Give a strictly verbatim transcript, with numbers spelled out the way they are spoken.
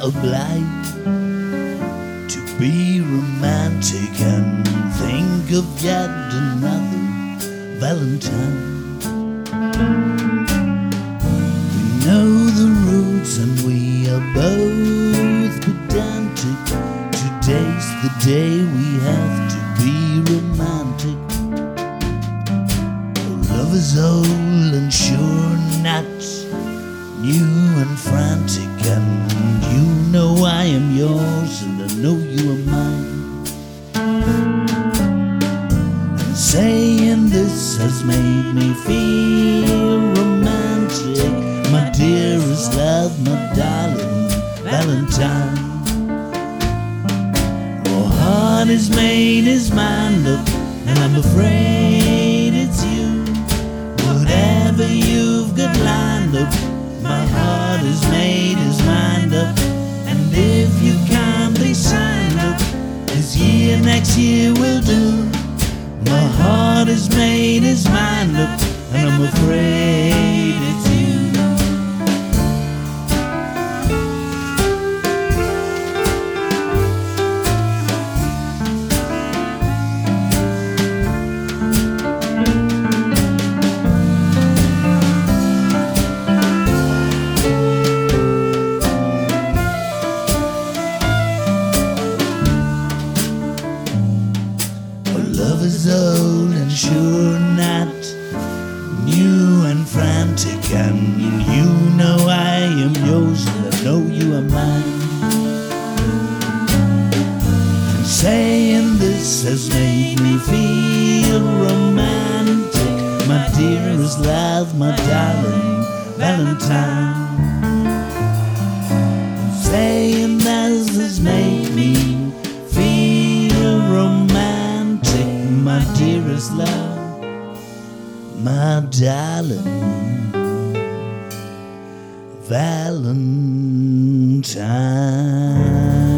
obliged to be romantic and think of yet another Valentine. We know the roots and we are both pedantic. Today's the day we have to be romantic. Oh, love is old and sure not new and frantic, and you know I am yours and I know you are mine. And saying this has made me feel romantic, my dearest love, my darling Valentine. My heart has made his mind up, and I'm afraid it's you. Whatever you've got lined up, my heart has made his mind up. And if you can't be signed up, this year, next year will do. My heart has made his mind up, and I'm afraid it's you. Love is old and sure not new and frantic, and you know I am yours and I know you are mine. And saying this has made me feel romantic, my dearest love, my darling Valentine. And saying this has made me feel romantic, my dearest love, my darling Valentine.